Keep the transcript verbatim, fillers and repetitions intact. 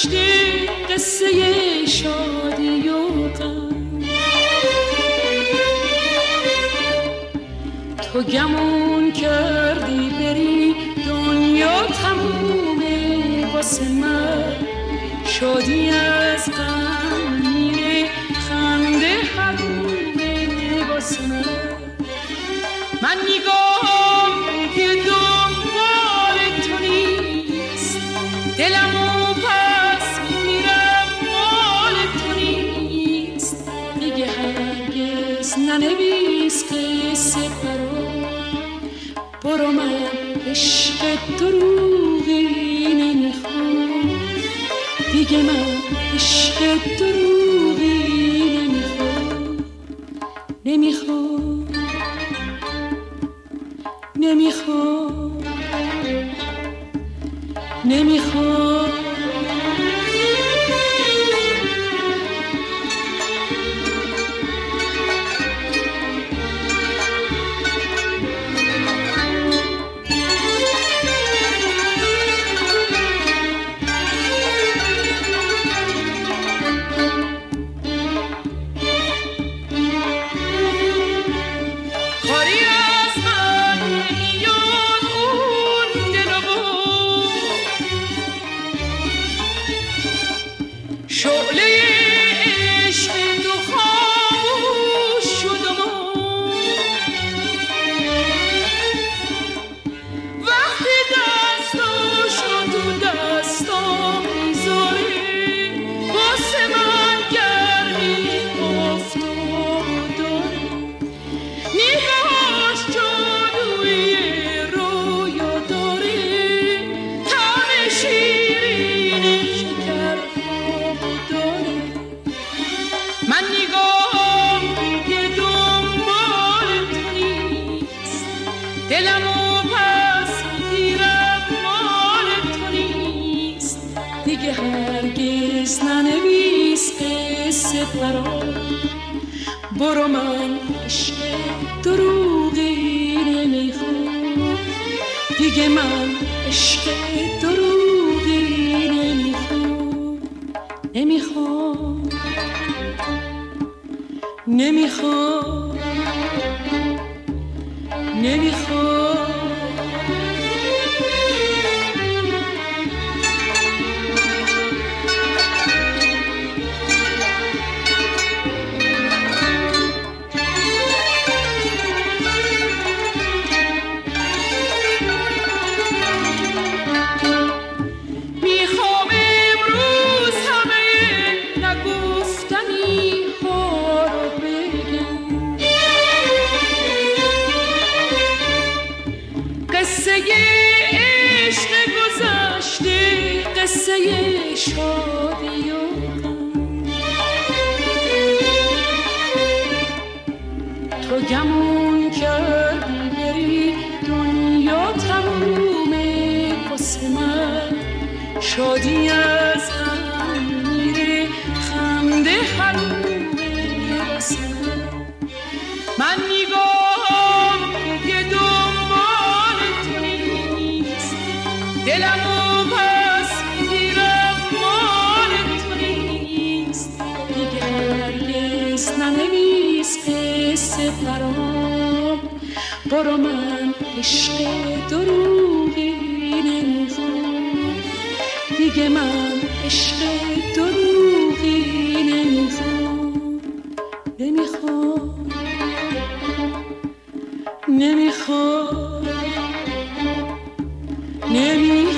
گذشته قصه شادی و غم، تو گمون کردی بری دنیا تمومه واسه من، شادی از غم میره خنده حرومه واسه من. من نگاهم که دنبال تو نیست، دلمو پس میرم مال تو نیست، دیگه هرگز ننویس قصه برام، برو من عشق دروغی نمیخوام، دیگه من عشق دروغی نمیخوام، نمیخوام نمیخوام نمیخوام برو من عشق دروغی نمیخوام، دیگه من عشق دروغی نمیخوام، نمیخوام نمیخوام نمیخوام شادی و غم، تو گمون کردی بری دنیا تمومه واسه من، شادی از هم میره خنده حرومه واسه من. من نگاهم که دنبال تو نیست، دلمو برام، برو من عشق دروغی نمیخوام، دیگه من عشق دروغی نمیخوام، نمیخوام نمیخوام نمیخوام